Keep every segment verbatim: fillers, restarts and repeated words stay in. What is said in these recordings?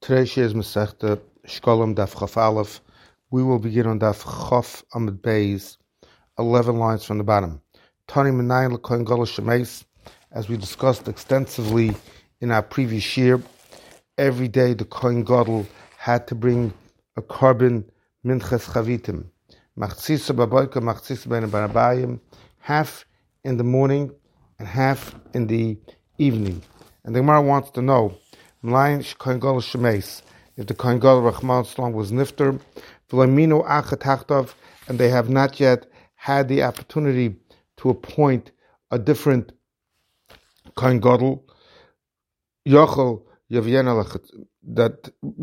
Today's shir is Masechta Shkolim Daf Chaf Aleph. We will begin on Daf Chaf Amud Beis, eleven lines from the bottom. Tani Menayin L'Kohen Gadol Shemeis, as we discussed extensively in our previous shir, every day the Kohen Gadol had to bring a carbon minchas chavitim, machzisa baboika, machzisa bein barabayim, half in the morning and half in the evening. And the Gemara wants to know, if the Kohen Gadol Rachman Shalom was nifter, and they have not yet had the opportunity to appoint a different Kohen Gadol, Yochel Yaviena that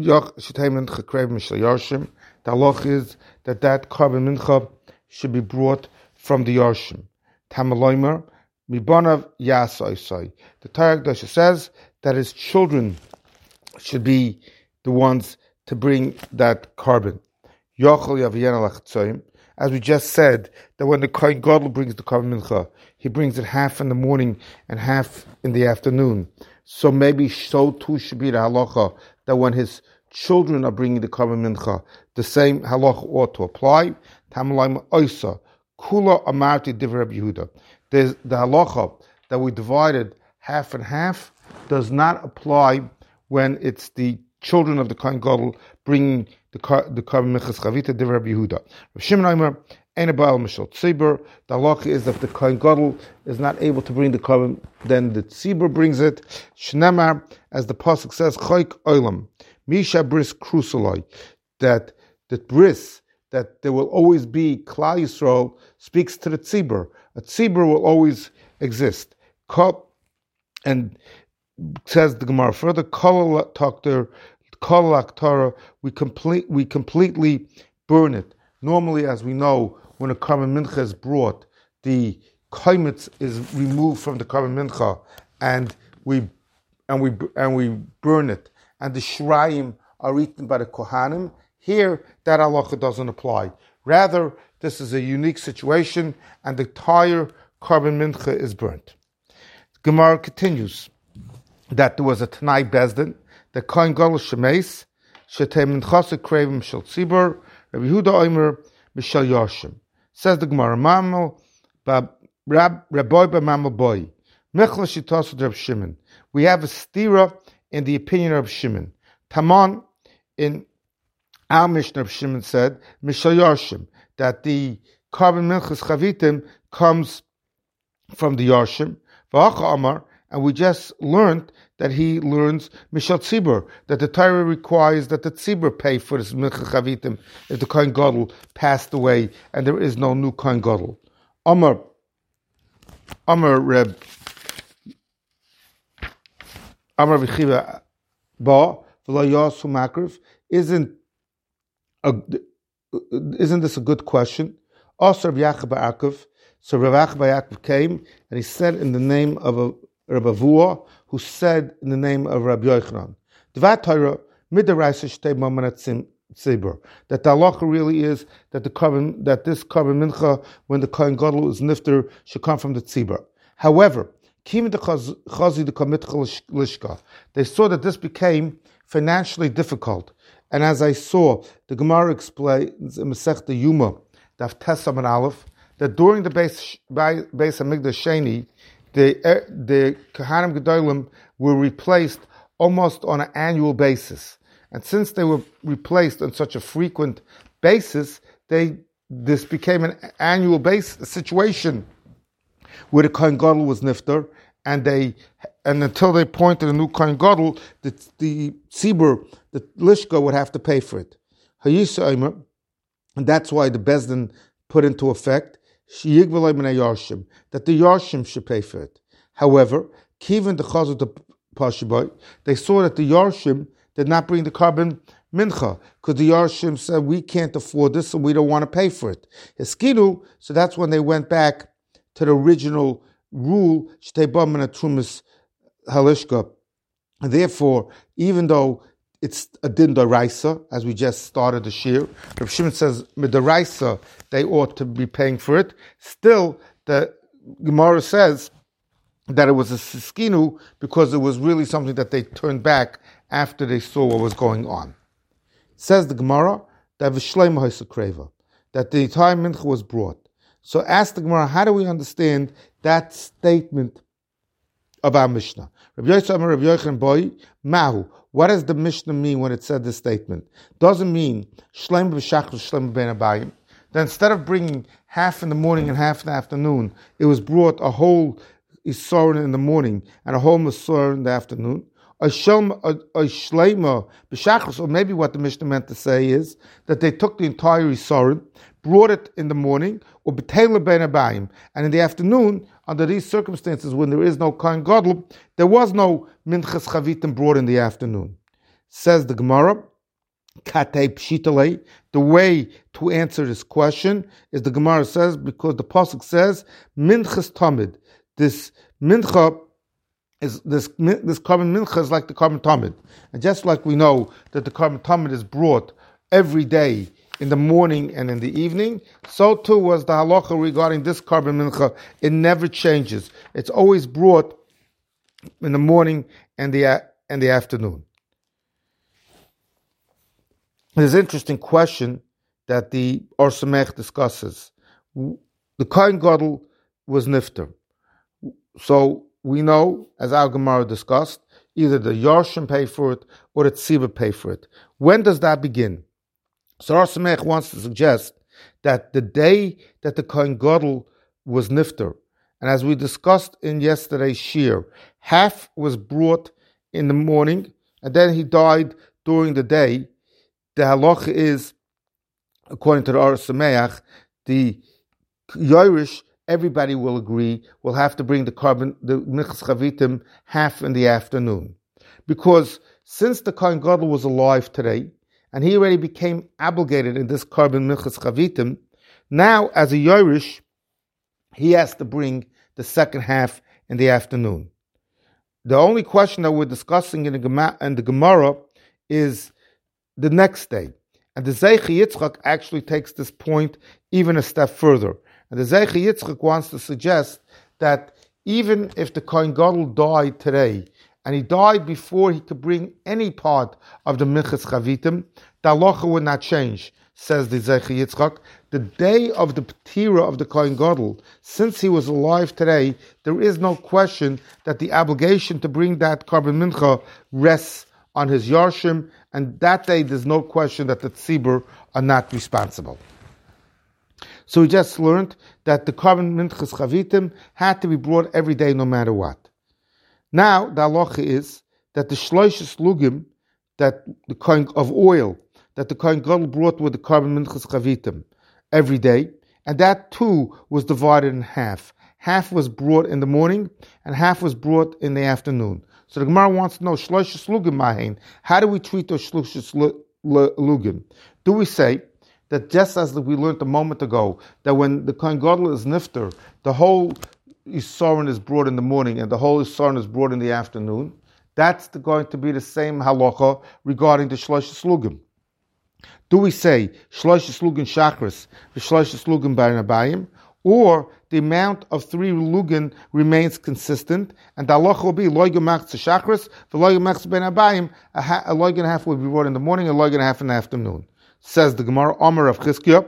the halach is that that carbon mincha should be brought from the Yarshim. Tamaloimer Mibanav Yasoisai. The Torah Kedusha says that his children should be the ones to bring that carbon. Yochel Yaviena Lachitzoyim. As we just said, that when the Kohen Gadol brings the carbon mincha, he brings it half in the morning and half in the afternoon. So maybe so too should be the halacha that when his children are bringing the carbon mincha, the same halacha ought to apply. Tamalayim oisa kula amarti divrei Rabbi Yehuda. There's the halacha that we divided half and half does not apply when it's the children of the Kohen Gadol bringing the the carbon minchas chavita divrei Rabbi Yehuda. Rav Shimon Omer ein ba'al mishal tzibur. The halacha is that the Kohen Gadol is not able to bring the carbon, then the tzibur brings it. Shnemar, as the pasuk says, choik olam misha bris krusaloi, that the bris that there will always be Klal Yisrael speaks to the tzibur. A tzibur will always exist. And says the Gemara further, kol takter kol laktara, we complete we completely burn it. Normally, as we know, when a carbon mincha is brought, the kaimitz is removed from the carbon mincha, and we and we and we burn it, and the shrayim are eaten by the kohanim. Here, that halacha doesn't apply. Rather, this is a unique situation, and the entire carbon mincha is burnt. The Gemara continues that there was a Tanai Bezdin, the Kohen Gadol Shemeis, Shetei Minchasa Krevim Shel Tzibur, Rabbi Yehuda Omer Mishal Yarshim. Says the Gemara, Mamel Rabbi B'Mamel Boy, Mechla Shitasu Reb Shimon. We have a stira in the opinion of Shimon. Taman in our Mishnah of Shimon said Mishal Yarshim, that the carbon minchas chavitim comes from the Yarshim. V'acha Amar, and we just learned that he learns Mishal Tzibur, that the Torah requires that the Tzibur pay for this minchas chavitim if the Kohen Gadol passed away and there is no new Kohen Gadol. Amar Amar Reb Amar V'chiva Ba V'lo Yasu Makriv. Isn't a, isn't this a good question? Also, Rabbi Yaakov Ba'akov. So Rabbi Yaakov Ba'akov came and he said in the name of a Rabbi Avua, who said in the name of Rabbi Yochanan, that the halacha really is that the carbon, that this carbon mincha, when the Kohen Gadol is nifter, should come from the tzibur. However, they saw that this became financially difficult. And as I saw, the Gemara explains in Masechta Yuma, Daf Tes Amud Aleph, that during the Beis Beis Hamikdash Sheni, the the Kohanim Gedolim were replaced almost on an annual basis, and since they were replaced on such a frequent basis, they this became an annual base situation where the Kohen Gadol was nifter, and they and until they appointed a new Kohen Gadol, the the tzibur, the lishka, would have to pay for it. And that's why the Bezdin put into effect that the Yarshim should pay for it. However, Kivin the Chazot the Pashiboy, they saw that the Yarshim did not bring the carbon mincha, because the Yarshim said, we can't afford this and we don't want to pay for it. Hiskidu, so that's when they went back to the original rule, Shtei Bam and Trumas Halishka. And therefore, even though it's a din d'oraisa, as we just started the shir, Rav Shimon says mid'oraisa they ought to be paying for it. Still, the Gemara says that it was a siskinu because it was really something that they turned back after they saw what was going on. Says the Gemara that v'shleima ha'sakreva, that the entire mincha was brought. So ask the Gemara, how do we understand that statement of our Mishnah? Rabbi Yosef Amar Rabbi Yochanan Boi Mahu. What does the Mishnah mean when it said this statement? Doesn't mean shleima b'shachar shleima ben abayim. Then instead of bringing half in the morning and half in the afternoon, it was brought a whole Yisor in the morning and a whole Masor in the afternoon. A shleima b'shachar, or maybe what the Mishnah meant to say is that they took the entire Yisor, brought it in the morning, or b'teila ben abayim, and in the afternoon, under these circumstances when there is no Kohen Gadol, there was no minchas chavitim brought in the afternoon. Says the Gemara, Katei pshitale, the way to answer this question is the Gemara says, because the pasuk says, minchas tamid, this mincha is this this carbon mincha is like the carbon tamid, and just like we know that the carbon tamid is brought every day in the morning and in the evening, so too was the halacha regarding this carbon mincha. It never changes. It's always brought in the morning and the and the afternoon. There's an interesting question that the Or Samech discusses. The Kohen Gadol was nifter. So we know, as our Gemara discussed, either the Yarshim pay for it or the Tziva pay for it. When does that begin? So Or Samech wants to suggest that the day that the Kohen Gadol was nifter, and as we discussed in yesterday's shir, half was brought in the morning, and then he died during the day. The halacha is, according to the Or Sameach, the Yorush, everybody will agree, will have to bring the carbon, the minchas chavitim, half in the afternoon. Because since the Kohen Gadol was alive today, and he already became obligated in this carbon minchas chavitim, now as a Yorush, he has to bring the second half in the afternoon. The only question that we're discussing in the Gemara, in the Gemara is the next day. And the Zeicha Yitzchak actually takes this point even a step further. And the Zeicha Yitzchak wants to suggest that even if the Kohen Gadol died today, and he died before he could bring any part of the Minchas Chavitim, the halacha would not change, says the Zeicha Yitzchak. The day of the Ptira of the Kohen Gadol, since he was alive today, there is no question that the obligation to bring that carbon mincha rests on his Yarshim, and that day there's no question that the Tzibur are not responsible. So we just learned that the carbon minchas chavitim had to be brought every day no matter what. Now the halacha is that the shloishes lugim, that the Kohen of oil, that the Kohen Gadol brought with the carbon minchas chavitim every day, and that too was divided in half. Half was brought in the morning, and half was brought in the afternoon. So the Gemara wants to know, shloishes lugim mahin, how do we treat those shloishes lugim? Do we say that just as we learned a moment ago, that when the Kohen Gadol is nifter, the whole Yisroel is brought in the morning and the whole Yisroel is brought in the afternoon, that's the, going to be the same halacha regarding the shloishes lugim. Do we say shloishes lugim shachris, the shloishes lugim b'nabayim, or the amount of three lugin remains consistent, and the halacha will be loigin machzah shachris, the loigin machzah b'nabayim, a loigin and a half will be brought in the morning, a loigin and a half in the afternoon. Says the Gemara, Omer of Chizkiah,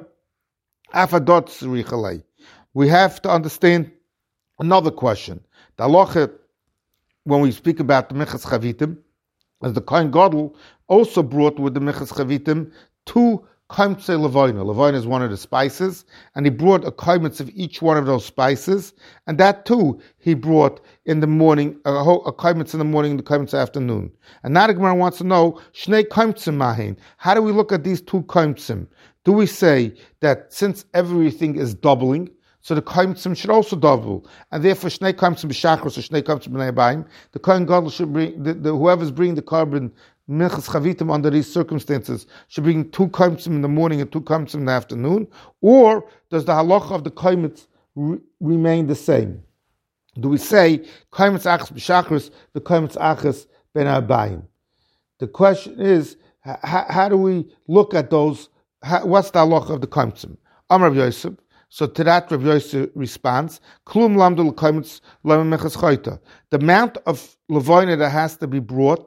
Afadot Tzrichalei. We have to understand another question. The halacha, when we speak about the Minchas Chavitim, as the Kohen Gadol also brought with the Minchas Chavitim two kaimtzei levaina. Levaina is one of the spices, and he brought a kaimitz of each one of those spices, and that too he brought in the morning, a, a kaimitz in the morning and the kaimitz afternoon. And now the Gemara wants to know, shnei kaimitzim mahin. How do we look at these two kaimitzim? Do we say that since everything is doubling, so the kaimitzim should also double, and therefore shnei kaimitzim b'shachros or shnei kaimitzim b'nei abayim, the Kohen Gadol should bring, the, the, whoever's bringing the carbon minchas chavitim under these circumstances should bring two kaimitzim in the morning and two kaimitzim in the afternoon, or does the halacha of the kaimitz re- remain the same? Do we say kaimitz achas b'shachris, the kaimitz achas ben abayim? The question is, h- how do we look at those? How, what's the halacha of the kaimitzim? Amar Rav Yosef. So to that, Rav Yosef responds, Klum lamdu l'kaimitz l'mechas chayta. The amount of levaina that has to be brought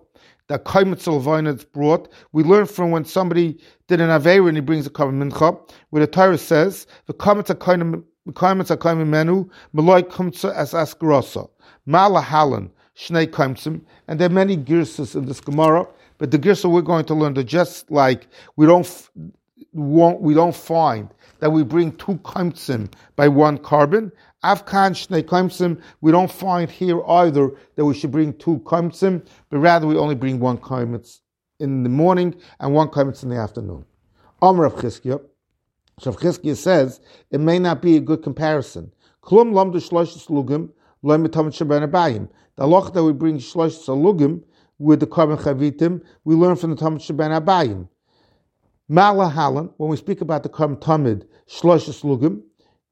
that kaimetz levina is brought. We learn from when somebody did an aveira and he brings a korban mincha, where the Torah says the kaimetz akainim kaimetz akainim menu maloi kumtza as askarasa malahalan shnei kaimtzim, and there are many girsas in this Gemara, but the girsa we're going to learn that just like we don't won't we don't find that we bring two kaimtzim by one carbon. Avkan shnei kaimtzim, we don't find here either that we should bring two kaimtzim, but rather we only bring one kaimetz in the morning and one kaimetz in the afternoon. Amar Rav Chizkiya, so Rav Chizkiya says it may not be a good comparison. Klum lamdu shloshis lugim lo mitamet sheben abayim. The halach that we bring shloshis lugim with the carbon chavitim, we learn from the tamet sheben abayim. Mala halan, when we speak about the carbon tamid shloshis lugim,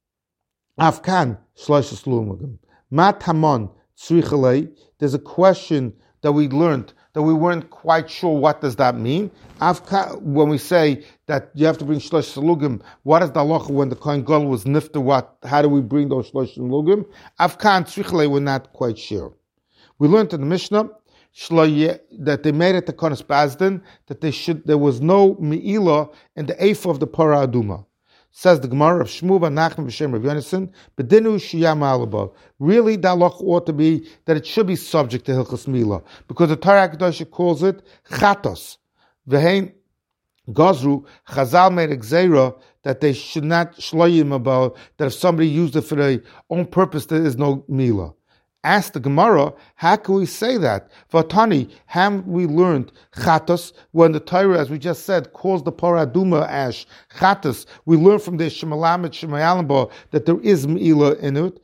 Afkan shloshis lugim. Mat hamon tzrichalei. There's a question that we learned that we weren't quite sure what does that mean. Afkan, when we say that you have to bring shloshis lugim, what is the halacha when the kohen gadol was nifter? What? How do we bring those shloshis lugim? Afkan tzrichalei, we're not quite sure. We learned in the Mishnah that they made it to Konos Bazdin that they should there was no me'ilah in the ephah of the Parah Aduma. Says the Gemara of Shmuva Nachman B'Shem Rav Yonason, B'dinu Shiyam Alaba. Really, the halach ought to be that it should be subject to Hilchos Milah, because the Torah Kedosha calls it Chatos. V'hein Gazru Chazal made a gzeira that they should not shloyim about that if somebody used it for their own purpose, there is no Milah. Ask the Gemara, how can we say that? Vatani, have we learned chatos when the Torah, as we just said, calls the Parah Aduma ash chatos? We learn from the Shemalamet Shemayalimba that there is me'ilah in it.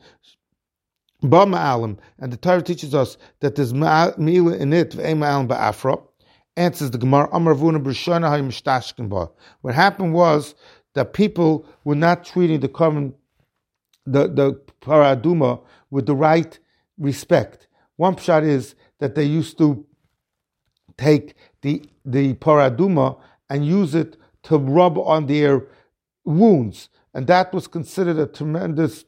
Ba ma'alim, and the Torah teaches us that there's me'ilah in it. V'ei ma'alim ba'afra. Answers the Gemara, Amar Avuna b'Rishona ha'yimshtashkin ba. What happened was that people were not treating the common, the the Parah Aduma with the right respect. One pshat is that they used to take the the Parah Aduma and use it to rub on their wounds, and that was considered a tremendous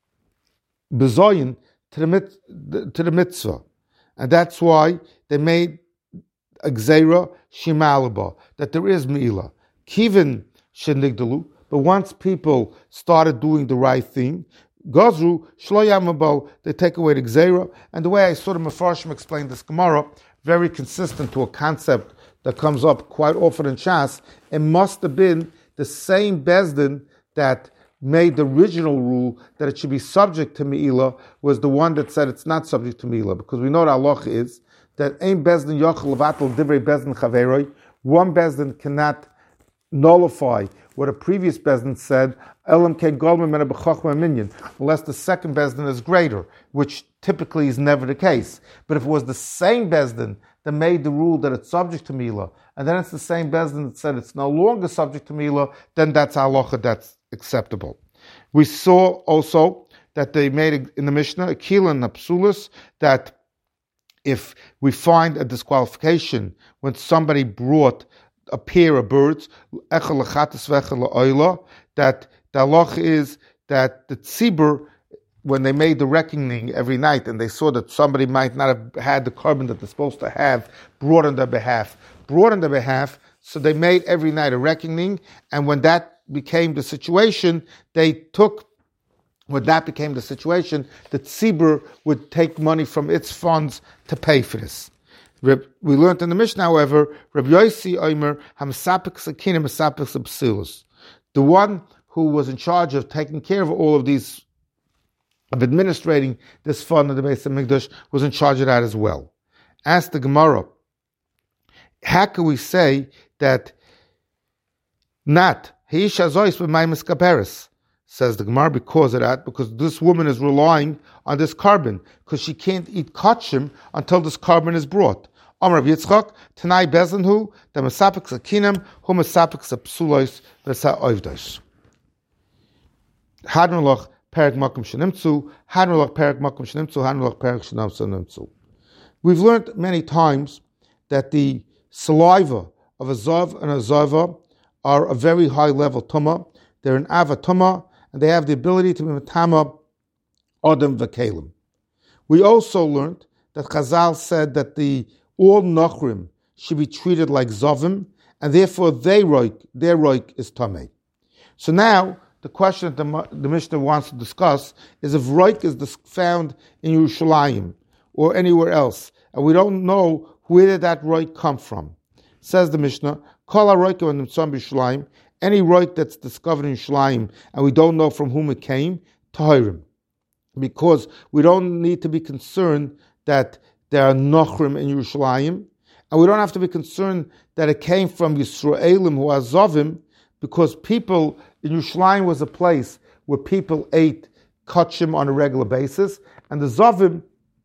bezoyin to the mit, to the mitzvah, and that's why they made a gzeira shimalaba that there is me'ilah kivin shenigdalu. But once people started doing the right thing, Gazru, Shloyamabo, they take away the Gzeira. And the way I saw the Mefarshim explain this Gemara, very consistent to a concept that comes up quite often in Shas, it must have been the same Bezdin that made the original rule that it should be subject to Me'ilah was the one that said it's not subject to Me'ilah. Because we know what halach is, that Ein Bezdin Yochel Levatel Divrei Bezdin Chaveroi, one Bezdin cannot nullify what a previous Bezdin said, unless the second Bezdin is greater, which typically is never the case. But if it was the same Bezdin that made the rule that it's subject to Milah, and then it's the same Bezdin that said it's no longer subject to Milah, then that's halacha, that's acceptable. We saw also that they made in the Mishnah, a Kila and a Psulis, that if we find a disqualification when somebody brought a pair of birds, that the halach is that the tzibur, when they made the reckoning every night and they saw that somebody might not have had the carbon that they're supposed to have, brought on their behalf, brought on their behalf, so they made every night a reckoning, and when that became the situation, they took, when that became the situation, the tzibur would take money from its funds to pay for this. We learned in the Mishnah, however, Rabbi Yossi Omer Hamsapik Sakin Hamsapik Psilus. The one who was in charge of taking care of all of these, of administrating this fund of the Beis HaMikdash, was in charge of that as well. Ask the Gemara, how can we say that not Heish Azois b'Maimis Kaperis? Says the Gemara, because of that, because this woman is relying on this carbon, because she can't eat kachim until this carbon is brought. Amar Rav Yitzchak, Tanai Bezenhu, the Masapik Sakinim, who Masapik Sapsulois, Vesa Oivdosh. Hadrulach Perak Makum Shenimtsu, Hadrulach Perak Makum Shenimtsu, Hadrulach Perak Shenam Shenimtsu. We've learned many times that the saliva of a zav and a zava are a very high level tumah. They're an ava tumah, and they have the ability to be matama Adam v'kelim. We also learned that Chazal said that the all nachrim should be treated like Zovim, and therefore they roik, their roik is Tameh. So now, the question that the, the Mishnah wants to discuss is if roik is found in Yerushalayim or anywhere else, and we don't know where did that roik come from. Says the Mishnah, Kol ha-roikim ha-nimtzam b'Yerushalayim, any roik that's discovered in Yerushalayim, and we don't know from whom it came, tahirim. Because we don't need to be concerned that there are nochrim in Yerushalayim, and we don't have to be concerned that it came from Yisraelim who are Zovim, because people in Yerushalayim was a place where people ate kachim on a regular basis, and the Zovim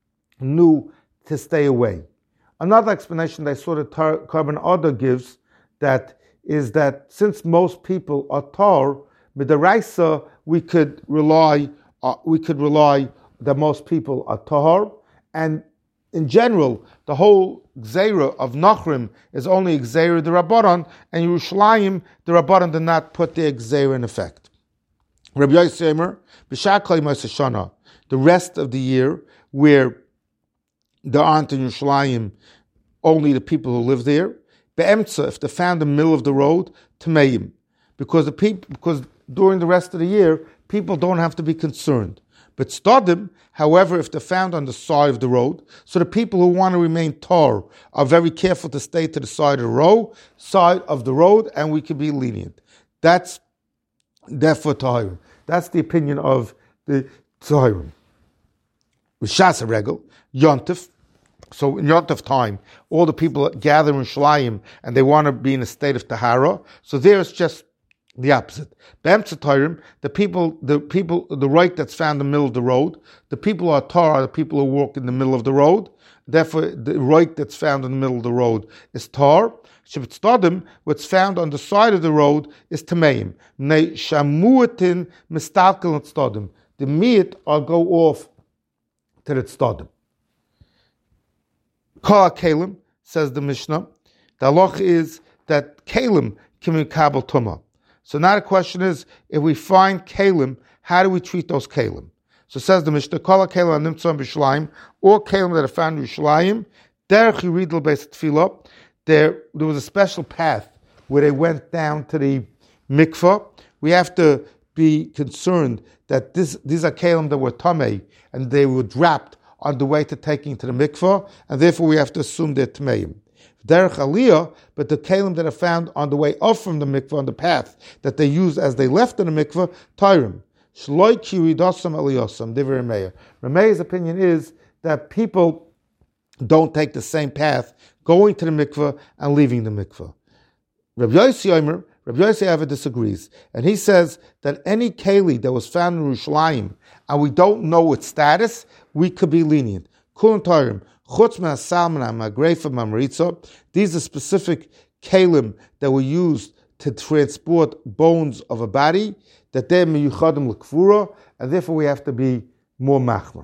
knew to stay away. Another explanation that sort of tar- Carbon Oda gives that is that since most people are tar, midaraisa we could rely uh, we could rely that most people are tahar, and in general the whole gzeira of Nachrim is only gzeira the Rabbanan, and Yerushalayim the Rabbanan did not put their gzeira in effect. Rabbi Yossi Omer, b'shar kol yimos hashana, the rest of the year where there aren't in Yerushalayim only the people who live there. Be'emtza, if they're found in the middle of the road, Tameim. Because the people, because during the rest of the year, people don't have to be concerned. But Stadim, however, if they're found on the side of the road, so the people who want to remain tar are very careful to stay to the side of the road, side of the road, and we can be lenient. That's therefore Tahirim. That's the opinion of the Tahirim. With Shas Regel, Yontif. So in Yontif time, all the people gather in Shalayim and they want to be in a state of Tahara. So there it's just the opposite. Be'emtza Tahirim, the people, the people, the right that's found in the middle of the road. The people who are tar are the people who walk in the middle of the road. Therefore, the right that's found in the middle of the road is tar. Shebet Stadim, what's found on the side of the road is Tameim. Ne shamuatin mistalkel Stadim. The meat are go off to the Stadim. Kol Kalim, says the Mishnah, the halach is that Kalim can be kabel tumah. So now the question is, if we find Kalim, how do we treat those Kalim? So says the Mishnah, Kol Kalim nimtzam b'Yerushalayim, or Kalim that are found in Yerushalayim, derech yiridel beis tefillah, there there was a special path where they went down to the mikvah. We have to be concerned that this these are Kalim that were tamei, and they were dropped on the way to taking to the mikvah, and therefore we have to assume they're tmeim. Derech aliyah, but the kalim that are found on the way off from the mikvah, on the path that they used as they left in the mikvah, tyrim. Shloi kiridosam aliyosam, divrei Rameya. Rameya's opinion is that people don't take the same path going to the mikvah and leaving the mikvah. Rabbi Yossi Omer, Rabbi Yossi Ava disagrees, and he says that any keli that was found in Yerushalayim and we don't know its status, we could be lenient. Kulon Tarim, Chutz Me'asalman Ha'Magrefa Ma'Maritza. These are specific kalim that were used to transport bones of a body, that they're miyuchadim l'kvura, and therefore we have to be more machmer.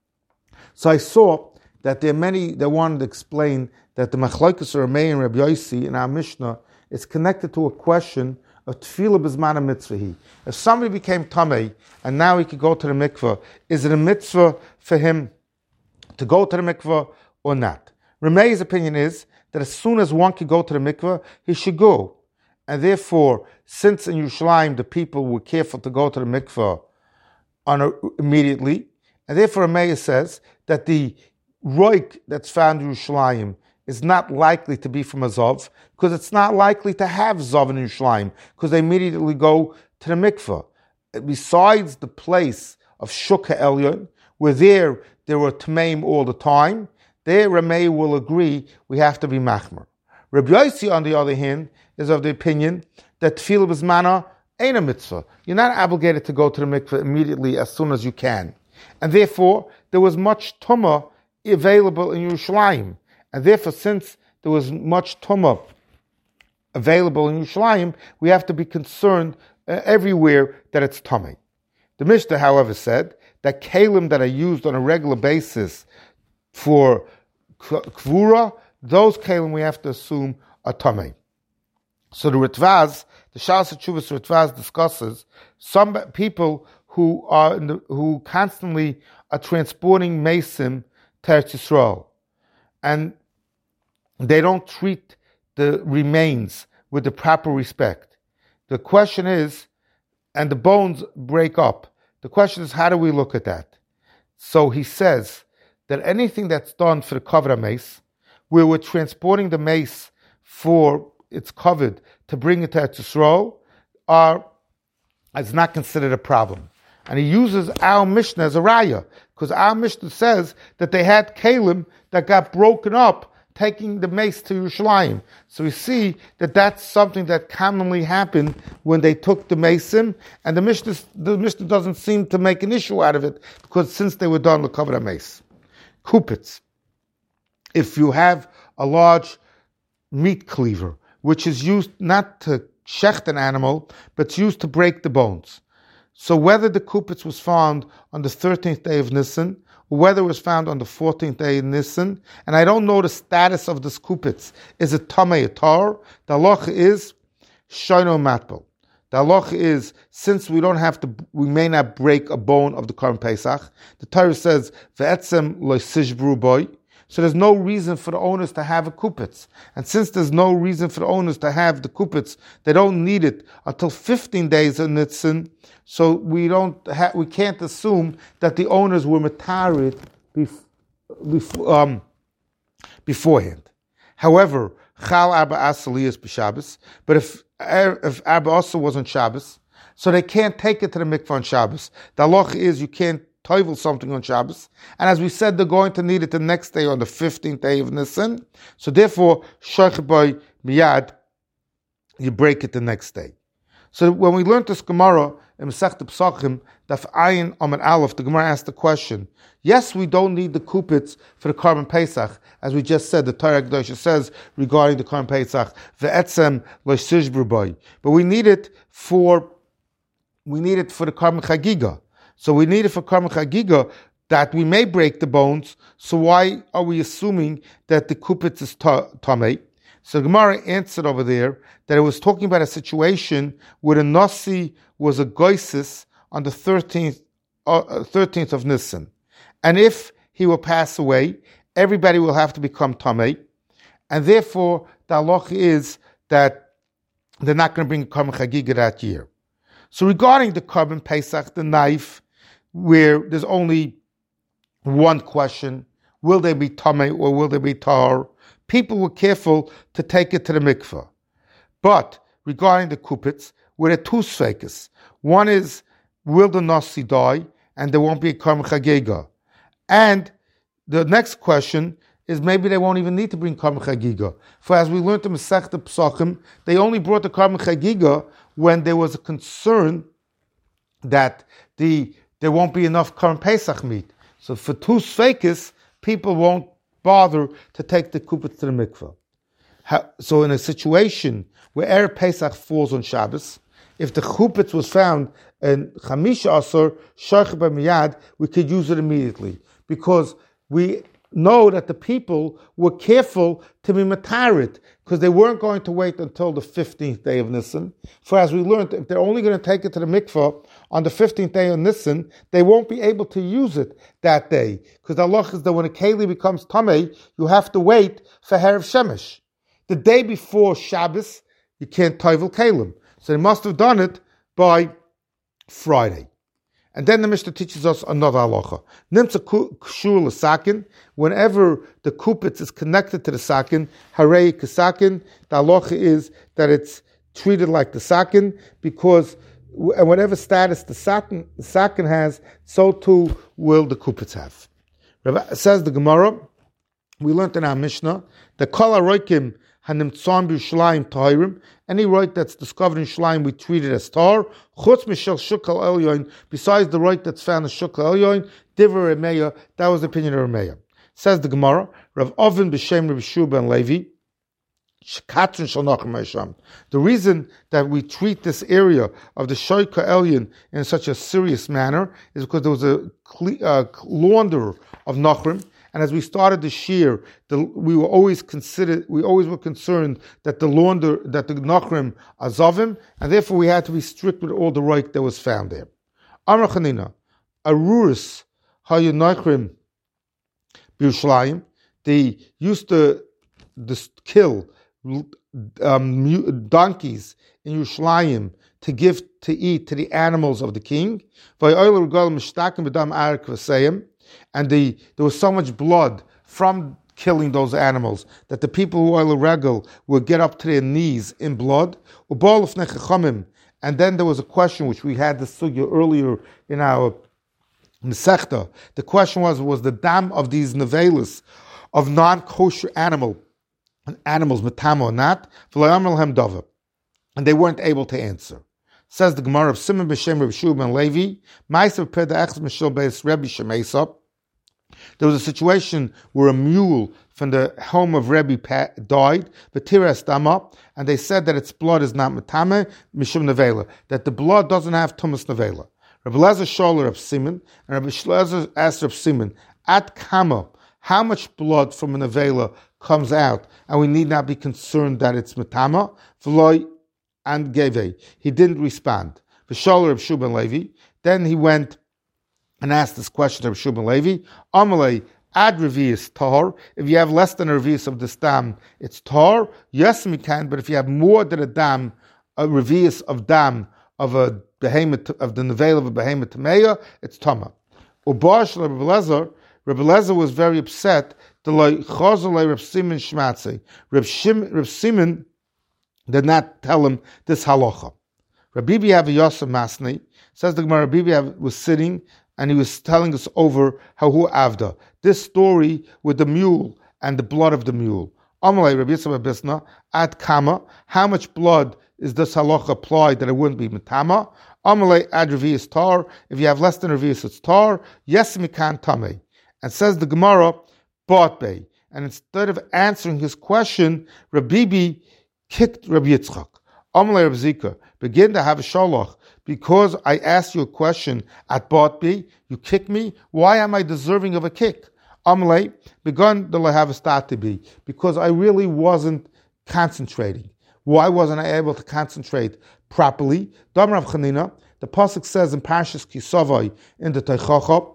So I saw that there are many that wanted to explain that the machlokes Ramei and Rabbi Yossi in our Mishnah is connected to a question of tefillah b'zman mitzvahi. If somebody became tamei and now he could go to the mikveh, is it a mitzvah for him to go to the mikveh or not? Ramei's opinion is that as soon as one could go to the mikveh, he should go. And therefore, since in Yerushalayim the people were careful to go to the mikveh on a, immediately, and therefore Ramei says that the roik that's found in Yerushalayim is not likely to be from a Zov, because it's not likely to have Zov in Yerushalayim, because they immediately go to the mikveh. Besides the place of Shuk HaElyon, where there there were Tmeim all the time, there Ramei will agree we have to be Machmer. Rabbi Yossi, on the other hand, is of the opinion that Tefillah B'zmana ain't a mitzvah. You're not obligated to go to the mikveh immediately as soon as you can. And therefore, there was much Tumah available in Yerushalayim. And therefore, since there was much Tumah available in Yerushalayim, we have to be concerned uh, everywhere that it's Tumah. The Mishnah, however, said that kalim that are used on a regular basis for kvura, those kalim we have to assume are Tumah. So the Ritvaz, the Shas Chuvas Ritvaz discusses some people who are in the, who constantly are transporting mason to Eretz Yisrael. And they don't treat the remains with the proper respect. The question is, and the bones break up. The question is, how do we look at that? So he says that anything that's done for the cover mace, where we're transporting the mace for its covered to bring it to Eretz Yisrael, are is not considered a problem. And he uses our Mishnah as a raya, because our Mishnah says that they had kalim that got broken up taking the mace to Yerushalayim. So we see that that's something that commonly happened when they took the mason, and the Mishnah, the Mishnah doesn't seem to make an issue out of it, because since they were done with cover mace. Kupitz. If you have a large meat cleaver, which is used not to shecht an animal, but it's used to break the bones. So whether the kupitz was found on the thirteenth day of Nisan, or whether it was found on the fourteenth day of Nisan, and I don't know the status of this kupitz, is it tamei atar? The halacha is shoino matbel. The halacha is, since we don't have to, we may not break a bone of the Korban Pesach. The Torah says ve'etzem lo sishbru boy. So there's no reason for the owners to have a kupitz. And since there's no reason for the owners to have the kupitz, they don't need it until fifteen days of Nitzin. So we don't ha- we can't assume that the owners were matarit bef- bef- um, beforehand. However, chal arba asaliyas b'Shabbos. But if if arba also wasn't Shabbos, so they can't take it to the mikvah on Shabbos. The halacha is you can't toivel something on Shabbos, and as we said, they're going to need it the next day on the fifteenth day of Nisan. So therefore, shoich by miyad, you break it the next day. So when we learned this Gemara in Masechet Pesachim, Daf Ayin Amud Aleph, the Gemara asked the question: yes, we don't need the kupitz for the Korban Pesach, as we just said. The Torah Kedosha says regarding the Korban Pesach, ve'etzem lo shishbru boy, but we need it for we need it for the Korban Chagiga. So we need it for Korban Chagiga that we may break the bones. So why are we assuming that the kupitz is tamei? So Gemara answered over there that it was talking about a situation where the nasi was a goisis on the thirteenth uh, thirteenth of Nisan, and if he will pass away, everybody will have to become tamei, and therefore the halacha is that they're not going to bring Korban Chagiga that year. So regarding the Korban Pesach, the knife, where there's only one question, will they be tamei or will they be tar? People were careful to take it to the mikveh. But regarding the kupitz, where there are two sfekes. One is, will the nasi die and there won't be a Korban Chagiga? And the next question is, maybe they won't even need to bring Korban Chagiga. For as we learned in Masechet Pesachim, they only brought the Korban Chagiga when there was a concern that the there won't be enough Korban Pesach meat. So for two sfekes, people won't bother to take the kupitz to the mikveh. So in a situation where Erev Pesach falls on Shabbos, if the kupitz was found in Chamisha Asar, Shoich B'miyad, we could use it immediately. Because we know that the people were careful to be matarit, because they weren't going to wait until the fifteenth day of Nisan. For as we learned, if they're only going to take it to the mikveh on the fifteenth day of Nisan, they won't be able to use it that day. Because the halach is that when a keli becomes tamei, you have to wait for Erev Shemesh. The day before Shabbos, you can't toivel kelim. So they must have done it by Friday. And then the Mishnah teaches us another halacha. Nimtza kshur l'sakin, whenever the kupitz is connected to the sakin, harei k'sakin, the halacha is that it's treated like the sakin, because and whatever status the sakin, the sakin has, so too will the kupitz have. Says the Gemara, we learned in our Mishnah, the kol haroikim hanimtzon b'Yerushalayim tahirim, any right that's discovered in Shalayim we treat it as tar. Chutz mishel shukal elyon, besides the right that's found in shukal elyon, divrei Remeya, that was the opinion of Remeya. Says the Gemara, Rav Oven b'shem Rav Shua ben Levi, shekatrin shel Nachum Hasham. The reason that we treat this area of the shoika elyon in such a serious manner is because there was a uh, launderer of Nachrim. And as we started the shear, the, we were always considered, we always were concerned that the launder, that the nachrim azavim, and therefore we had to be strict with all the right that was found there. Amar Chanina, aruris hayu nachrim b'Yerushalayim, they used to dis- kill um, donkeys in Yerushalayim to give to eat to the animals of the king. And the, there was so much blood from killing those animals that the people who oil a regal would get up to their knees in blood. And then there was a question which we had this sugya earlier in our Masechta. The question was, was the dam of these nevelis of non-kosher animal animals matama or not? And they weren't able to answer. Says the Gemara of Simon b'Shem Reb Shua ben Levi, Ma'aser Pedach Mishal Beis Rebbe Shemesa. There was a situation where a mule from the home of Rebbe died, v'tiras dama, and they said that its blood is not matame mishum nevela, that the blood doesn't have tumas nevela. Rabbi Lezer Sholer of Simon, and Rabbi Lezer asked of Simon, at kama, how much blood from a nevela comes out, and we need not be concerned that it's matama, v'loi and geve. He didn't respond. V'sholer of Shuban Levi, then he went and asked this question of Shuban Levi, Amalei, ad revius tar. If you have less than a revius of this dam, it's tar. Yes, we can, but if you have more than a dam, a revius of dam of a behemoth, of the nevel of a behemoth tameya, it's tama. Ubash Rabbi Lezer, Rabbi Lezer was very upset. The chazalei Reb Simon shmatze. Reb Simon did not tell him this halacha. Rabbi Bibi Yosef Masni says the Gemara. Rabbi Bibi was sitting and he was telling us over how who avda this story with the mule and the blood of the mule. Amalei Rabbi Yisrael Bisna at kama. How much blood is this halacha applied that it wouldn't be matama? Amalei ad revius tar. If you have less than revius, it's tar. Yes, mikan tame. And says the Gemara, Batbei. And instead of answering his question, Rabbi Bibi kicked Rabbi Yitzchak. Amalei Rabbi Zika, begin to have a shalach. Because I asked you a question at Batbei, you kick me. Why am I deserving of a kick? Amalei, begun the lahavastat to be. Because I really wasn't concentrating. Why wasn't I able to concentrate properly? Dam Rav Chanina, the pasuk says in Parshas Kisavai in the Teichacha,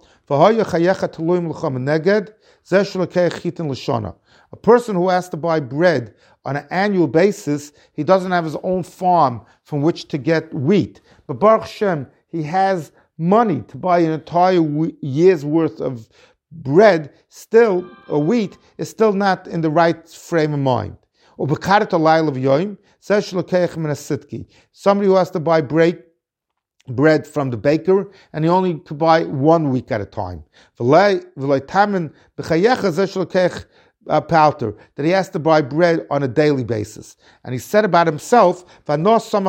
a person who has to buy bread on an annual basis, he doesn't have his own farm from which to get wheat. But Baruch Hashem, he has money to buy an entire year's worth of bread, still, or wheat, is still not in the right frame of mind. Somebody who has to buy bread, bread from the baker, and he only could buy one week at a time. Palter, that he has to buy bread on a daily basis. And he said about himself, I'm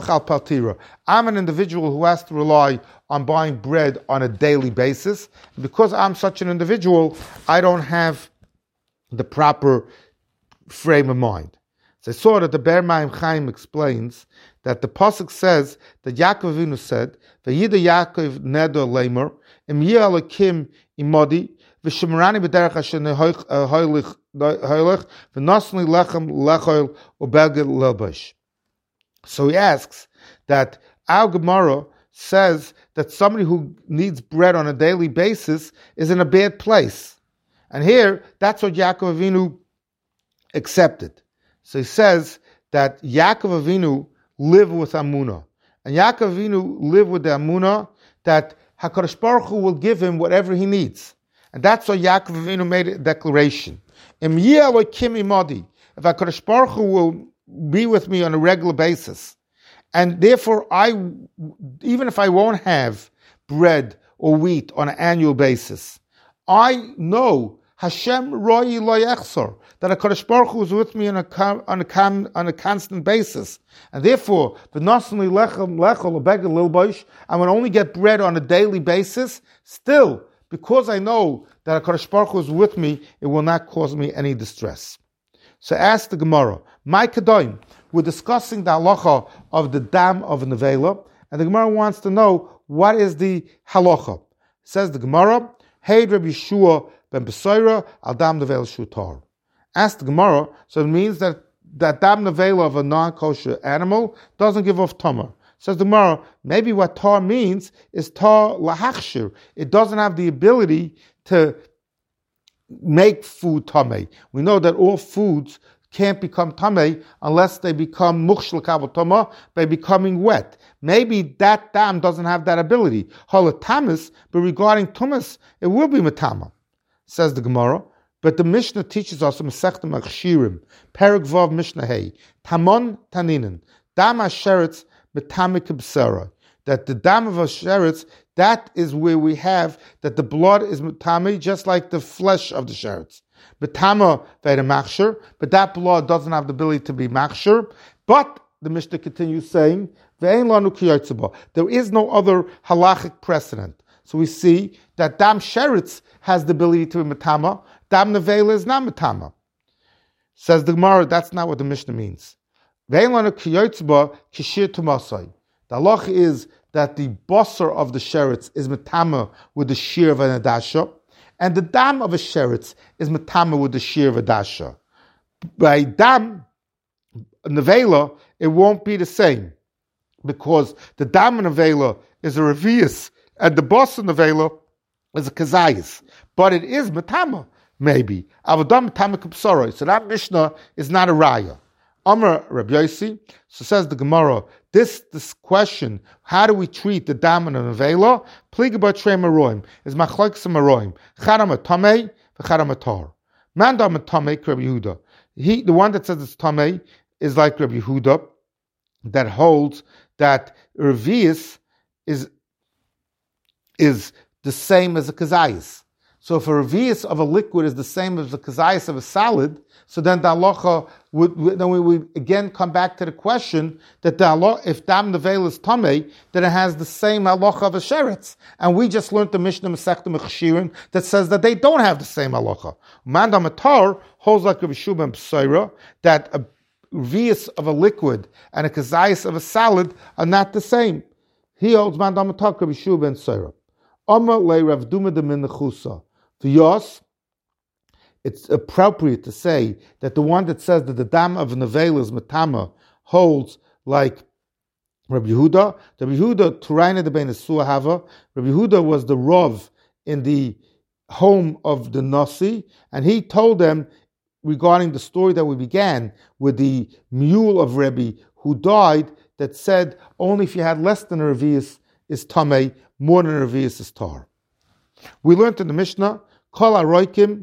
an individual who has to rely on buying bread on a daily basis. And because I'm such an individual, I don't have the proper frame of mind. So I saw that the Ber Maim Chaim explains that the pasuk says that Yaakov Avinu said, "Vayida Yaakov neder leimer im yalakim imodi v'shemrani b'derech asher neholich holich v'nosni lechem lechoil ubeged lelbash." So he asks that our Gemara says that somebody who needs bread on a daily basis is in a bad place, and here that's what Yaakov Avinu accepted. So he says that Yaakov Avinu lived with Amunah. And Yaakov Avinu lived with the Amunah that HaKadosh Baruch Hu will give him whatever he needs. And that's why Yaakov Avinu made a declaration. If HaKadosh Baruch Hu will be with me on a regular basis, and therefore I, even if I won't have bread or wheat on an annual basis, I know Hashem roi lo yechsor, that HaKadosh Baruch Hu is with me on a on a on a constant basis, and therefore v'nosni lechem lechol ubeged lilbosh, I will only get bread on a daily basis. Still, because I know that HaKadosh Baruch Hu is with me, it will not cause me any distress. So ask the Gemara, my kadoim, we're discussing the halacha of the dam of a nevela, and the Gemara wants to know what is the halacha. Says the Gemara, Hey Rabbi Yeshua ben Besoira al dam nevela shutar. Ask the Gemara, so it means that that dam nevela of a non-kosher animal doesn't give off tamar. Says the Gemara, maybe what tar means is tar lahachshir. It doesn't have the ability to make food tameh. We know that all foods can't become tamei unless they become mukshel kabel tama by becoming wet. Maybe that dam doesn't have that ability. Holatamis, but regarding tumas, it will be matama, says the Gemara. But the Mishnah teaches us in Masechta Machshirim, Perek Vav Mishnah Hey, Tamon Taninin, Dam Asheretz Metamik B'Sara, that the dam of Asheretz, that is where we have that the blood is metami, just like the flesh of the sheretz. Betama v'eda machshir, but that blood doesn't have the ability to be machshir. But the Mishnah continues saying, Ve'ein lanu ki yotzeba, there is no other halachic precedent. So we see that dam sheretz has the ability to be metama, dam nevela is not metama. Says the Gemara, that's not what the Mishnah means. Ve'ein lanu ki yotzeba kishir tumasai. The halach is that the basar of the sheretz is metama with the shear of an adasha, and the dam of a sheretz is metama with the shear of a dasha. By dam nevela, it won't be the same, because the dam nevela is a revius, and the basar nevela is a kazayis. But it is metama, maybe. Avadam metama k'psaroi. So that Mishnah is not a raya. Amar Rabbi Yossi, so says the Gemara, this this question, how do we treat the dam and the nevela? Pliga b'trei maroim is machlokes maroim. Chadam atamei v'chadam atar. Man dam atamei Rabbi Yehuda. He, the one that says it's tamei, is like Rabbi Yehuda, that holds that revius is is the same as a kazayis. So if a revius of a liquid is the same as the kazayis of a salad, so then the halacha would, then we would again come back to the question that the halacha, if dam nevela is tamei, then it has the same halacha of a sheretz. And we just learned the Mishnah Masechta Mechshirim that says that they don't have the same halacha. Man dam atar holds like Rabbi Shua ben Psaira, that a revius of a liquid and a kazayis of a salad are not the same. He holds man dam atar Rabbi Shua ben Psaira. Amar le Rav Duma de min nechusa. For Yos, it's appropriate to say that the one that says that the dam of nevela is matama holds like Rabbi Yehuda. Rabbi Yehuda, Turaina de ben Suahava. Rabbi Yehuda was the Rav in the home of the Nasi, and he told them regarding the story that we began with the mule of Rebbe who died, that said only if you had less than a revius is tamei, more than a revius is tar. We learned in the Mishnah, Kol HaRoikim,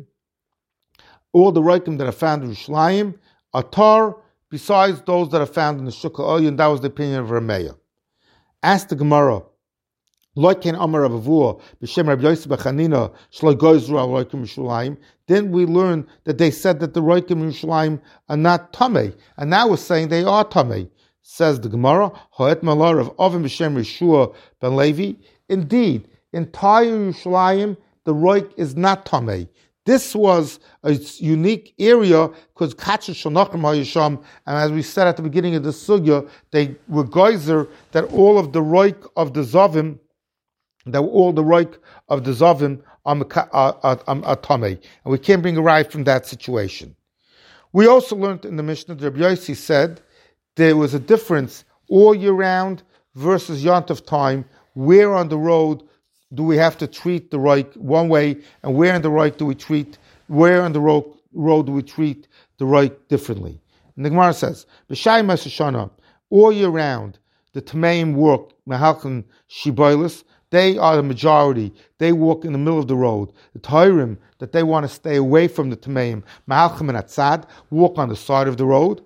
all the Roikim that are found in Yerushalayim, are tar, besides those that are found in the Shuk HaOlyon, and that was the opinion of Rameya. Ask the Gemara, Loiken Amar Avavua, B'Shem Rabbi Yosef B'Chanina, Shloi Goizru Al Roikim Yerushalayim. Then we learned that they said that the Roikim Yerushalayim are not tamei, and now we're saying they are tamei. Says the Gemara, Ho'et Malar of Ovim B'Shem Yeshua Ben Levi. Indeed, entire Yerushalayim, the roik is not tamei. This was a unique area because Kacha Shonachim HaYisham, and as we said at the beginning of the sugya, they were geyser that all of the roik of the Zavim, that all the roik of the Zavim are, are, are, are tamei. And we can't bring a right from that situation. We also learned in the Mishnah, Rabbi Yossi said, there was a difference all year round versus Yontif time. Where on the road do we have to treat the roik one way, and where on the roik do we treat, where on the road, road do we treat the roik differently? And the Gemara says, B'shai Masashana, all year round, the Tameim walk, Mehalchan Shiboilis, they are the majority. They walk in the middle of the road. The Tairim, that they want to stay away from the Tameim, Mehalchan and Atzad, walk on the side of the road.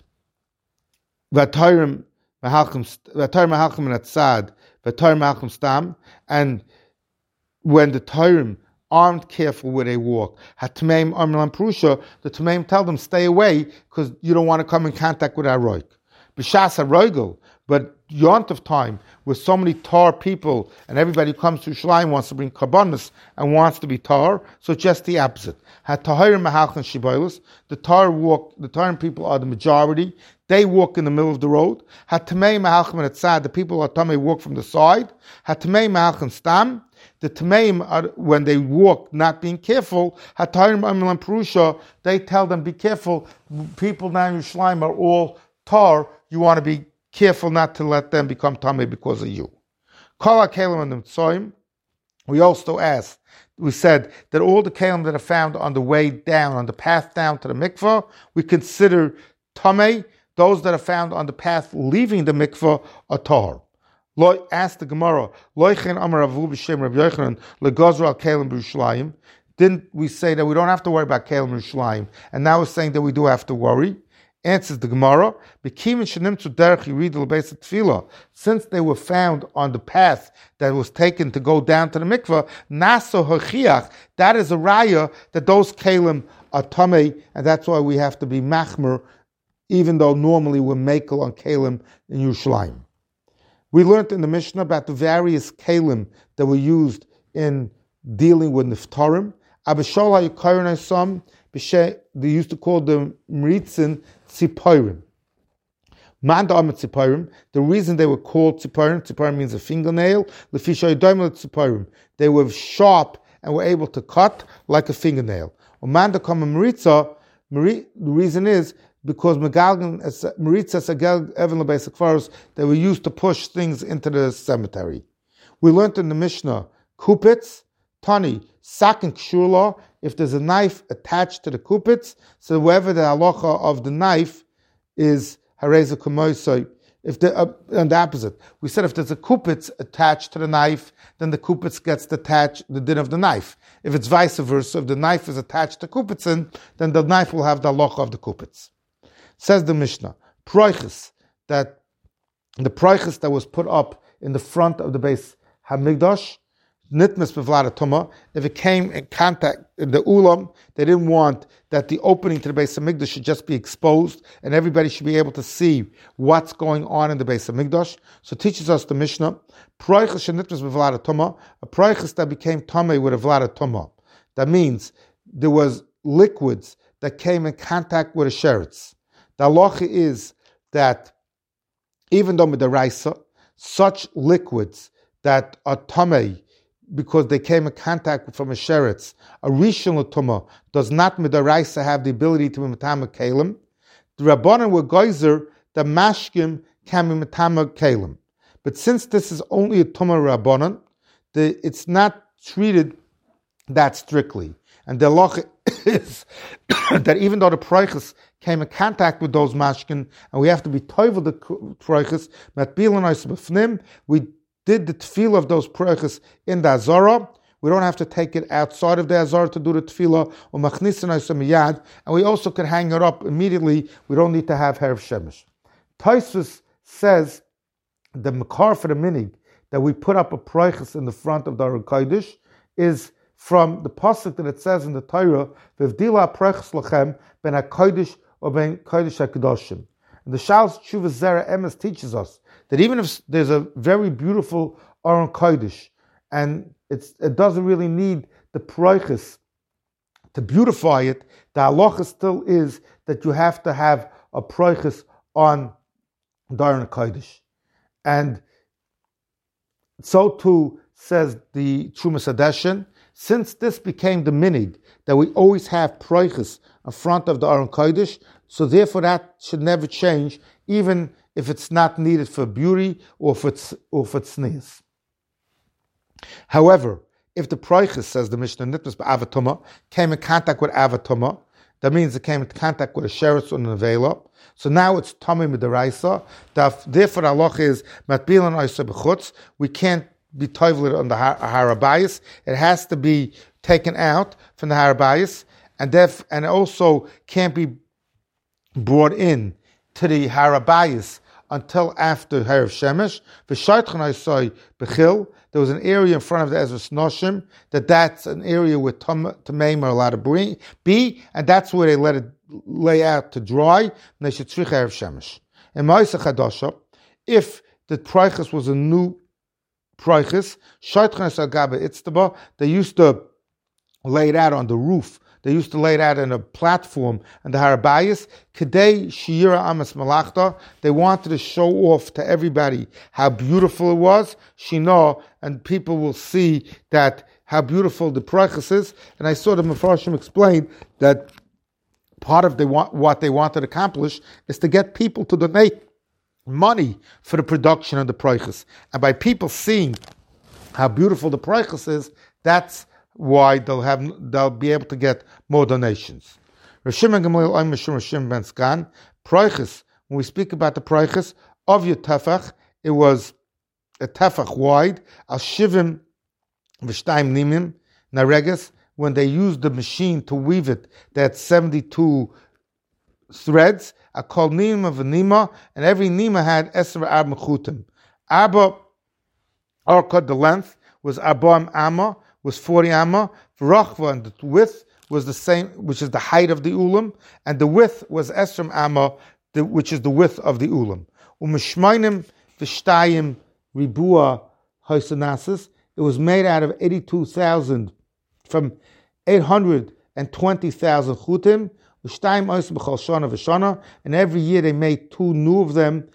Vatayrim Mehalchan and Atzad, Vatayrim Mehalchan Stam, and when the Tairim aren't careful where they walk, Hatmeim Amram Prusha, the Tameim tell them stay away because you don't want to come in contact with our roik. B'shas HaRoigel, but Yontif time, with so many tar people, and everybody who comes to Yerushalayim wants to bring karbanos and wants to be tar, so it's just the opposite. Hatahayim Mahalchan Shiboilus, the tar walk, the tar people are the majority. They walk in the middle of the road. Hatamei Mahalchan Atzad, the people are tamei walk from the side. Hatamei Mahalchan Stam, the tameim are when they walk, not being careful. Hatayim Amilam Purusha, they tell them be careful. People now in Yerushalayim are all tar. You want to be careful not to let them become tamei because of you. Kol HaKelim and the Tzoim. We also ask we said that all the kalim that are found on the way down, on the path down to the mikvah, we consider tamei. Those that are found on the path leaving the mikvah are tahor. Lo, ask the Gemara, Loichen Amar Avu b'Shem Rabbi Yochanan legazru al kalim b'Yerushalayim. Didn't we say that we don't have to worry about kalim b'Yerushalayim? And now we're saying that we do have to worry. Answers the Gemara, since they were found on the path that was taken to go down to the mikveh, naso hachiach, that is a raya that those kalim are tamei, and that's why we have to be machmer, even though normally we're makel on kalim in Yerushalayim. We learned in the Mishnah about the various kalim that were used in dealing with niftarim. Abishol hayukayin they used to call them mritzin tziporim. Manda amet tziporim. The reason they were called tziporim, tziporim means a fingernail. Lefisha yodaymel tziporim. They were sharp and were able to cut like a fingernail. Manda kama mritza. The reason is because megalgan mritza sagel even lebeis kfaros. They were used to push things into the cemetery. We learned in the Mishnah kupitz, tani, sak and kshula. If there's a knife attached to the kupitz, so wherever the halacha of the knife is hareza kumoisoi. If the uh, and the opposite, we said if there's a kupitz attached to the knife, then the kupitz gets attached the din of the knife. If it's vice versa, if the knife is attached to kupitzin, then the knife will have the halacha of the kupitz. Says the Mishnah, proiches, that the proiches that was put up in the front of the base hamikdash. Nitmas bevlada tuma. If it came in contact in the ulam, they didn't want that the opening to the Beis Hamikdash should just be exposed, and everybody should be able to see what's going on in the Beis Hamikdash. So teaches us the Mishnah, proiches nitmas bevlada tuma, a proiches that became tamei with a vlada tuma. That means there was liquids that came in contact with a sheretz. The halacha is that even though midaraisa, such liquids that are tamei, because they came in contact from a sheretz, a rishon l'tumah does not midaraisa have the ability to be metama kalim. The rabbanan were geyser the mashkim can be metama kalim, but since this is only a tumah rabbanan, the it's not treated that strictly. And the halacha is that even though the proiches came in contact with those mashkin, and we have to be toivel the proiches matbilan ois b'fnim, we did the tefillah of those proiches in the Azara. We don't have to take it outside of the Azara to do the tefillah, or machnisin ois miyad, and we also can hang it up immediately. We don't need to have Herav Shemesh. Tosfos says the makar for the minig that we put up a proiches in the front of the Aron Kodesh is from the pasuk that it says in the Torah, "V'vdila proiches lachem ben hakodesh or ben kodesh hakedoshim." And the Shaal's Tshuva Zera Emes teaches us that even if there's a very beautiful Aron Kodesh and it's, it doesn't really need the proiches to beautify it, the halacha still is that you have to have a proiches on the Aron Kodesh. And so too says the Trumas Hadeshin, since this became the minig that we always have proiches in front of the Aron Kodesh, so therefore that should never change, even if it's not needed for beauty or for its, or for sneeze. However, if the proiches, says the Mishnah, nitmas b'avatuma, came in contact with avatuma, that means it came in contact with a sheretz or an avela, so now it's tamei midaraisa. Therefore, the halacha is matbilan oisa b'chutz. We can't be toivlet on the harabayis. It has to be taken out from the harabayis, and def, and it also can't be brought in to the harabayis until after Herav Shemesh. V'shaytchan oisai b'chil. There was an area in front of the Ezras Noshim that that's an area where tameim are allowed to bring, be, and that's where they let it lay out to dry, and they should tzrich Herav Shemesh. In Ma'aseh Chadasha, if the proiches was a new proiches, shaytchan oisai gabe itztaba, they used to lay it out on the roof. They used to lay it out on a platform in the Harabayas. Kedei Shira Amas Malachta. They wanted to show off to everybody how beautiful it was. Shino, and people will see that how beautiful the proiches is. And I saw the Mefarshim explain that part of the, what they wanted to accomplish is to get people to donate money for the production of the proiches. And by people seeing how beautiful the proiches is, that's wide, they'll have they'll be able to get more donations. Rishim and Gamliel Oim Mishum Rishim Ben Skan Proiches. When we speak about the Proiches of your tefach, it was a tefach wide. Al shivim v'shtayim nimim nareges. When they used the machine to weave it, they had seventy-two threads. I called nima v'nima, and every nima had esra ab mechutim. Abba arka, the length was abam amma, was forty amma. V'rachva, and the width was the same, which is the height of the ulam, and the width was esrim amma, the, which is the width of the ulam. Umeshmainim v'shtayim ribua hoisanasis. It was made out of eighty-two thousand, from eight hundred twenty thousand chutim. And every year they made two new of them.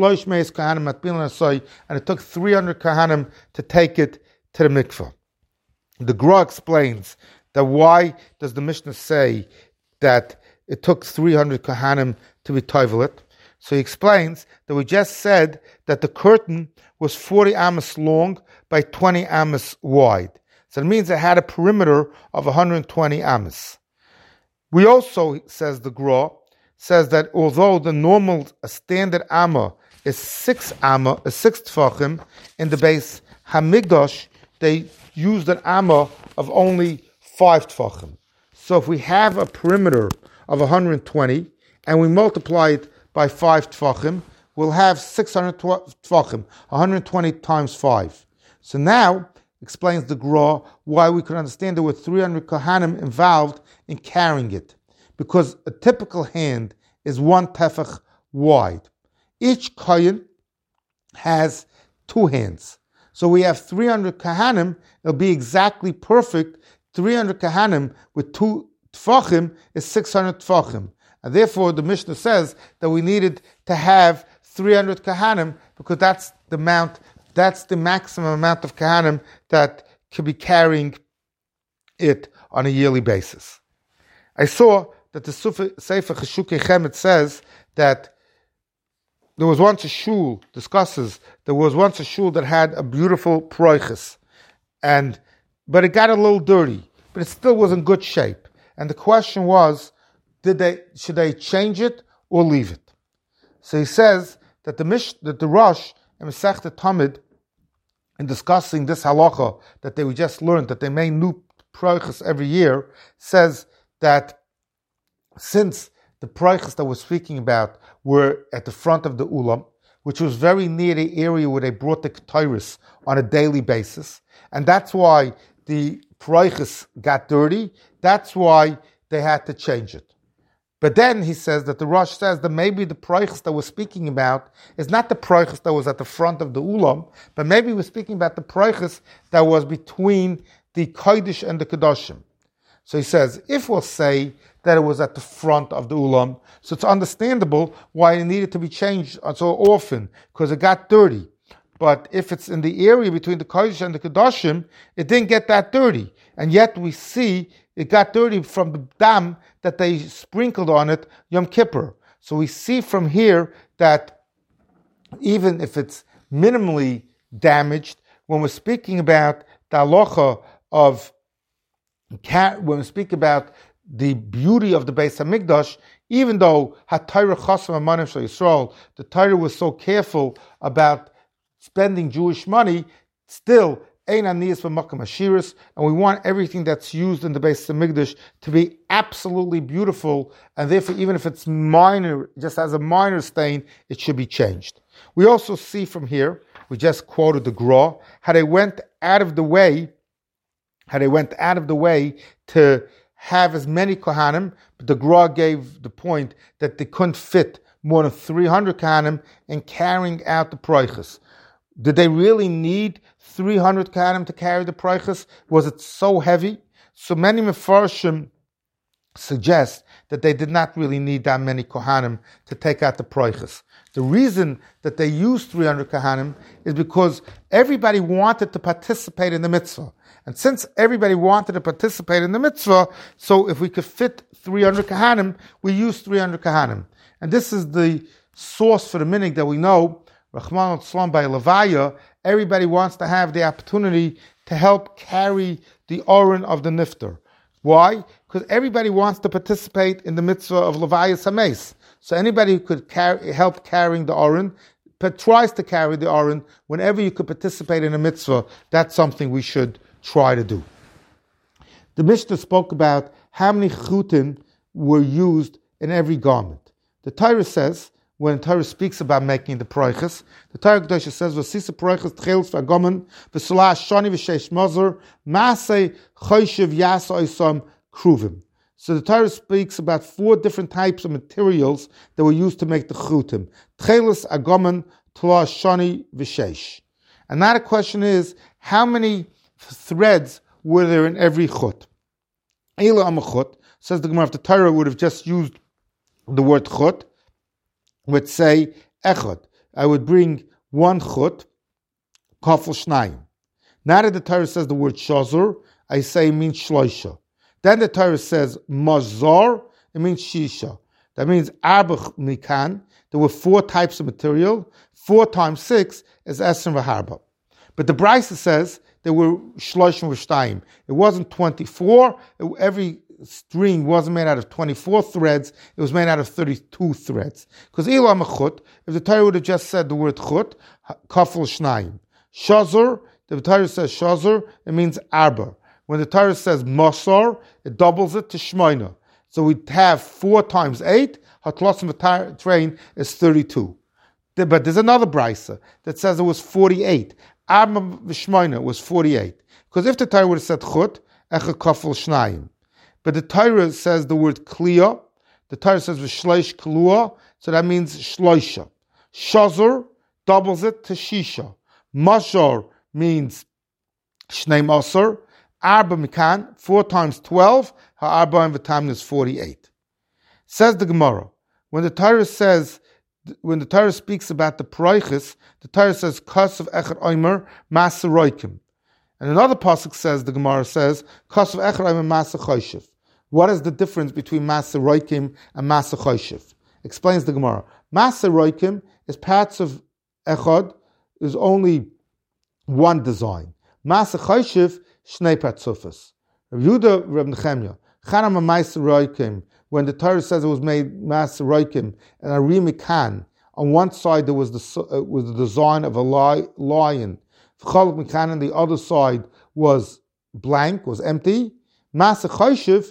And it took three hundred kahanim to take it to the mikveh. The Gra explains that why does the Mishnah say that it took three hundred kahanim to be toivelet? So he explains that we just said that the curtain was forty amos long by twenty amos wide. So it means it had a perimeter of one hundred twenty amos. We also, says the Gra, says that although the normal a standard amma is six amma, a six tfachim, in the base Hamigdash, they used an amma of only five tfachim. So if we have a perimeter of one hundred twenty and we multiply it by five tfachim, we'll have six hundred tfachim, one hundred twenty times five. So now, explains the Gra, why we could understand there were three hundred kahanim involved in carrying it. Because a typical hand is one tefach wide. Each kohen has two hands. So we have three hundred kahanim, it'll be exactly perfect. three hundred kahanim with two tfachim is six hundred tfachim. And therefore the Mishnah says that we needed to have three hundred kahanim because that's the amount, that's the maximum amount of kahanim that could be carrying it on a yearly basis. I saw that the Sefer Cheshukei Chemet says that there was once a shul, discusses, there was once a shul that had a beautiful proiches, and but it got a little dirty, but it still was in good shape. And the question was, did they should they change it or leave it? So he says that the Mish, that the Rosh in Masechta Tamid, in discussing this halacha that they just learned that they made new proiches every year, says that since the proiches that we're speaking about were at the front of the ulam, which was very near the area where they brought the ketairis on a daily basis, and that's why the proiches got dirty, that's why they had to change it. But then he says that the Rosh says that maybe the proiches that we're speaking about is not the proiches that was at the front of the ulam, but maybe we're speaking about the proiches that was between the kodesh and the kedoshim. So he says, if we'll say that it was at the front of the ulam, so it's understandable why it needed to be changed so often, because it got dirty. But if it's in the area between the kodesh and the kedoshim, it didn't get that dirty. And yet we see it got dirty from the dam that they sprinkled on it Yom Kippur. So we see from here that even if it's minimally damaged, when we're speaking about the halacha of when we speak about the beauty of the Beis Hamikdash, even though HaTorah Chasam Amanim Shel Yisrael, the Torah was so careful about spending Jewish money, still Ein Aniyas V'Makam Ashiris, and we want everything that's used in the Beis Hamikdash to be absolutely beautiful, and therefore even if it's minor, just as a minor stain, it should be changed. We also see from here, we just quoted the Gra, how they went out of the way how they went out of the way to have as many Kohanim, but the Gra gave the point that they couldn't fit more than three hundred Kohanim in carrying out the proiches. Did they really need three hundred Kohanim to carry the proiches? Was it so heavy? So many Mefarshim suggest that they did not really need that many Kohanim to take out the proiches. The reason that they used three hundred Kohanim is because everybody wanted to participate in the mitzvah. And since everybody wanted to participate in the mitzvah, so if we could fit three hundred Kohanim, we used three hundred Kohanim. And this is the source for the minhag that we know, Rachman al-Tzlan by Levaya, everybody wants to have the opportunity to help carry the Oren of the Nifter. Why? Because everybody wants to participate in the mitzvah of Levayas HaMeis. So anybody who could carry, help carrying the Oren, but tries to carry the Oren, whenever you could participate in a mitzvah, that's something we should try to do. The Mishnah spoke about how many chutin were used in every garment. The Torah says, when the Torah speaks about making the proiches, the Torah Kedosha says, "V'sisa proiches tchelos v'agomen v'solah shani v'sheish mozer masei choyshev yasa oisam kruvim." So the Torah speaks about four different types of materials that were used to make the chutim: tchelos, agomen, tla, shani v'sheish. And now the question is, how many threads were there in every chut? Eila amachut, says the Gemara, if the Torah would have just used the word chut, would say echad. I would bring one chut, kafel shnayim. Now that the Torah says the word shazur, I say it means shloisha. Then the Torah says mazar, it means shisha. That means arbach mikan. There were four types of material. Four times six is esrim v'harba. But the Brisa says there were shloishim v'shtayim. It wasn't twenty-four. It, every string wasn't made out of twenty-four threads, it was made out of thirty-two threads. Because ilam chut, if the Torah would have just said the word chut, kafel shnayim. Shazur, the Torah says shazur, it means arba. When the Torah says masar, it doubles it to shmoina. So we have four times eight, hatlosim v'train is thirty-two. But there's another brisa that says it was forty-eight. Arba v'shmoina was forty-eight. Because if the Torah would have said chut, echa kafel shnayim. But the Torah says the word kliya. The Torah says v'shleish klua, so that means shloisha. Shazur doubles it to shisha. Mashar means shnei masar. Arba mikan, four times twelve. Ha'arba and v'tamn is forty-eight. Says the Gemara, when the Torah says, when the Torah speaks about the proiches, the Torah says kasav echad oimer masaroikim. And another pasuk says, the Gemara says, kasav echad oimer masachoyshev. What is the difference between Masa Roikim and Masa Choshev? Explains the Gemara. Masa Roikim is parts of Echad, is only one design. Masa Choshev, Shnei Patzufas. Rav Yehuda, Rav Nechemya, Chanam Masa Roikim, when the Torah says it was made Masa Roikim, and Arimikan, on one side there was the uh, was the design of a li- lion. V'cholok Mikan, and the other side was blank, was empty. Masa Choshev,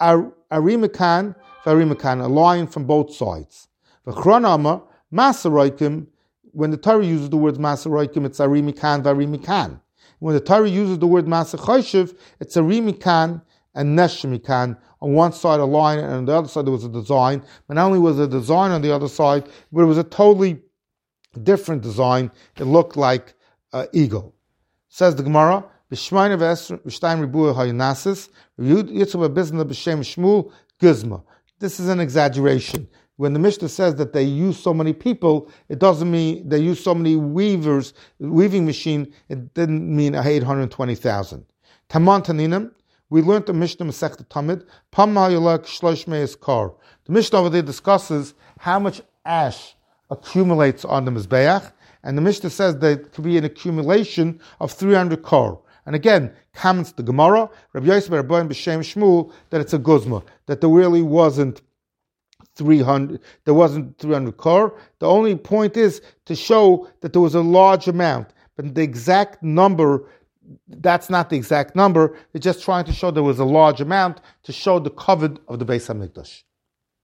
Arimakan, Arimakan, a lion from both sides. V'chronama, Masaroikim, when the Torah uses the word Masaroikim, it's Arimikan, Varimikan. When the Torah uses the word Masachoshev, it's Arimikan and Neshimikan. On one side a lion, and on the other side there was a design. But not only was there a design on the other side, but it was a totally different design. It looked like an eagle. Says the Gemara, this is an exaggeration. When the Mishnah says that they use so many people, it doesn't mean they use so many weavers, weaving machine, it didn't mean eight hundred twenty thousand. Taman Taninim, we learned the Mishnah Masechta Tamid, Pama Yalak Shlosh Meis Kar. The Mishnah over there discusses how much ash accumulates on the Mizbeach, and the Mishnah says that it could be an accumulation of three hundred kar. And again, comments the Gemara, Rabbi Yosef bar Abba b'Shem Shmuel, that it's a guzma, that there really wasn't three hundred, there wasn't three hundred kar. The only point is to show that there was a large amount, but the exact number, that's not the exact number. It's just trying to show there was a large amount to show the covet of the Beis Hamikdash.